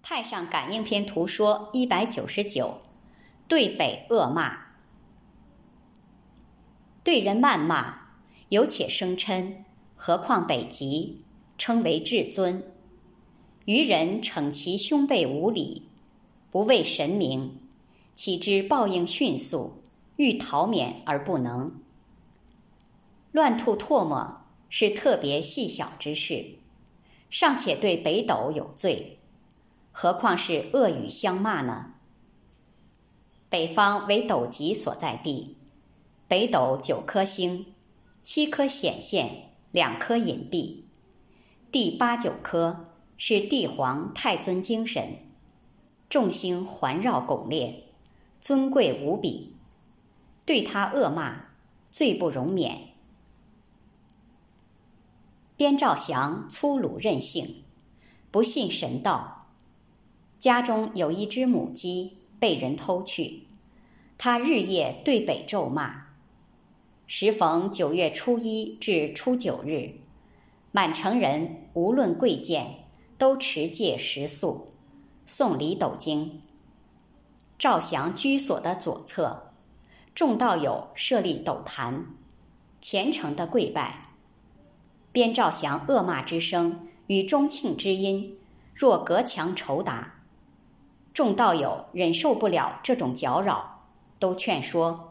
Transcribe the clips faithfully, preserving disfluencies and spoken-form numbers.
太上感应篇图说一百九十九，对北恶骂。对人谩骂，有且生嗔，何况北极，称为至尊。愚人逞其兄辈无礼，不畏神明，岂知报应迅速，欲逃免而不能。乱吐唾沫是特别细小之事，尚且对北斗有罪，何况是恶语相骂呢？北方为斗极所在地，北斗九颗星，七颗显现，两颗隐蔽，第八九颗是帝皇太尊精神，众星环绕拱列，尊贵无比，对他恶骂，罪不容免。边兆祥粗鲁任性，不信神道，家中有一只母鸡被人偷去，他日夜对北咒骂。时逢九月初一至初九日，满城人无论贵贱，都持戒食素，诵离斗经。赵祥居所的左侧，众道友设立斗坛，虔诚的跪拜。边兆祥恶骂之声与钟磬之音，若隔墙仇打。众道友忍受不了这种搅扰，都劝说。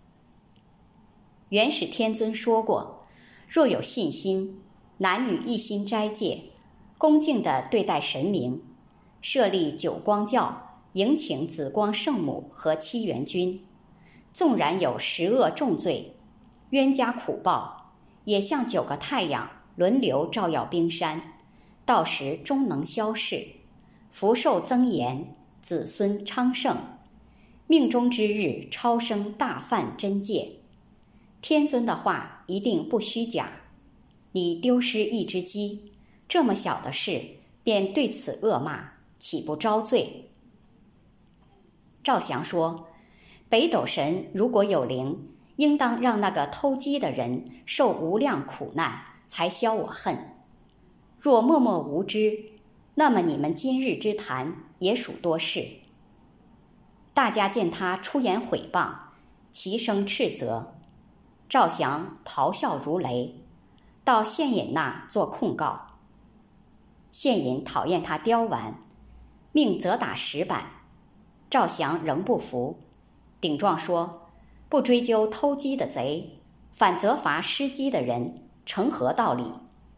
元始天尊说过，若有信心，男女一心斋戒，恭敬地对待神明，设立九光教，迎请紫光圣母和七元君，纵然有十恶重罪，冤家苦报，也像九个太阳轮流照耀冰山，到时终能消逝，福寿增延，子孙昌盛，命中之日超生大梵真戒。天尊的话一定不虚假，你丢失一只鸡，这么小的事便对此恶骂，岂不招罪？赵祥说，北斗神如果有灵，应当让那个偷鸡的人受无量苦难，才消我恨。若默默无知，那么你们今日之谈也属多事。大家见他出言毁谤，齐声斥责。赵祥咆哮如雷，到县尹那做控告。县尹讨厌他刁顽，命责打十板。赵祥仍不服，顶撞说，不追究偷鸡的贼，反责罚失鸡的人，成何道理？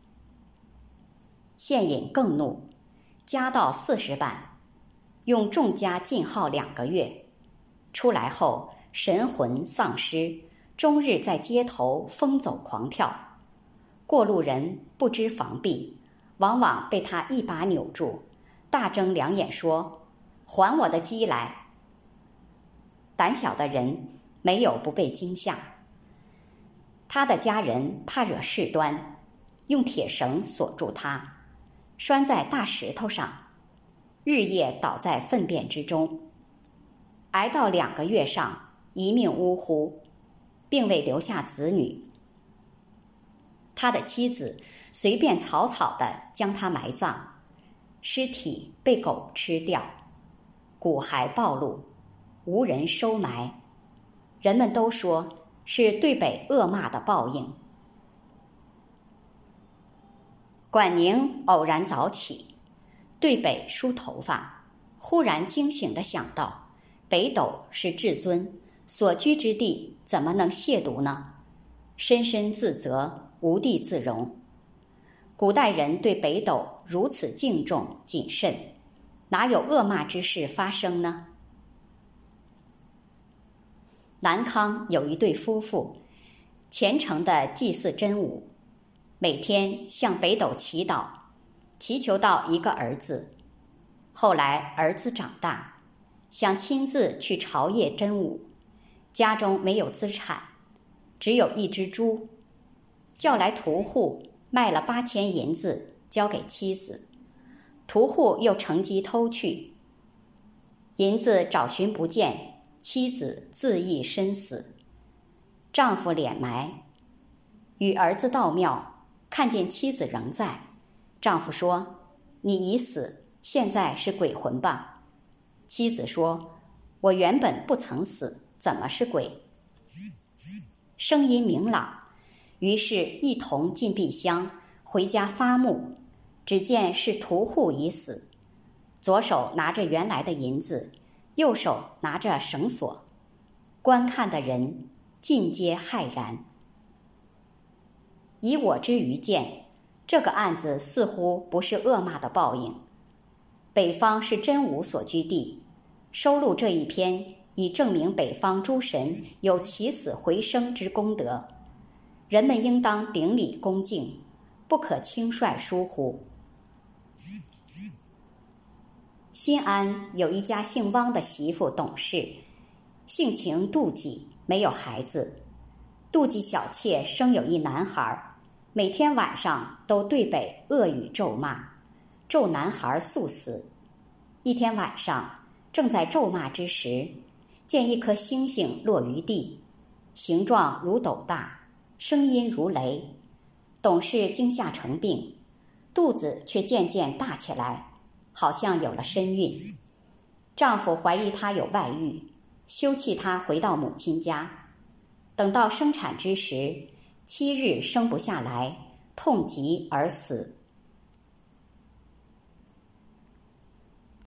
县尹更怒，加到四十板，用重加禁号两个月。出来后神魂丧失，终日在街头疯走狂跳，过路人不知防避，往往被他一把扭住，大睁两眼说，还我的鸡来。胆小的人没有不被惊吓。他的家人怕惹事端，用铁绳锁住他，拴在大石头上，日夜倒在粪便之中，挨到两个月上，一命呜呼，并未留下子女。他的妻子随便草草地将他埋葬，尸体被狗吃掉，骨骸暴露，无人收埋。人们都说是对北恶骂的报应。管宁偶然早起，对北梳头发，忽然惊醒地想到，北斗是至尊，所居之地怎么能亵渎呢？深深自责，无地自容。古代人对北斗如此敬重谨慎，哪有恶骂之事发生呢？南康有一对夫妇，虔诚地祭祀真武，每天向北斗祈祷，祈求到一个儿子。后来儿子长大，想亲自去朝谒真武，家中没有资产，只有一只猪，叫来屠户卖了八千银子交给妻子，屠户又乘机偷去，银子找寻不见，妻子自缢身死，丈夫敛埋，与儿子到庙，看见妻子仍在，丈夫说，你已死， 现在是鬼魂吧？”妻子说：“我原本不曾死，怎么是鬼？”声音明朗，于是一同进壁厢，回家发目，只见是屠户已死，左手拿着原来的银子，右手拿着绳索，观看的人尽皆骇然。以我之愚见，这个案子似乎不是恶骂的报应。北方是真武所居地，收录这一篇，以证明北方诸神有起死回生之功德，人们应当顶礼恭敬，不可轻率疏忽。新安有一家姓汪的媳妇懂事，性情妒忌，没有孩子。妒忌小妾生有一男孩，每天晚上都对北恶语咒骂，咒男孩速死。一天晚上，正在咒骂之时，见一颗星星落于地，形状如斗大，声音如雷。董事惊吓成病，肚子却渐渐大起来，好像有了身孕。丈夫怀疑她有外遇，休弃她回到母亲家。等到生产之时，七日生不下来，痛极而死。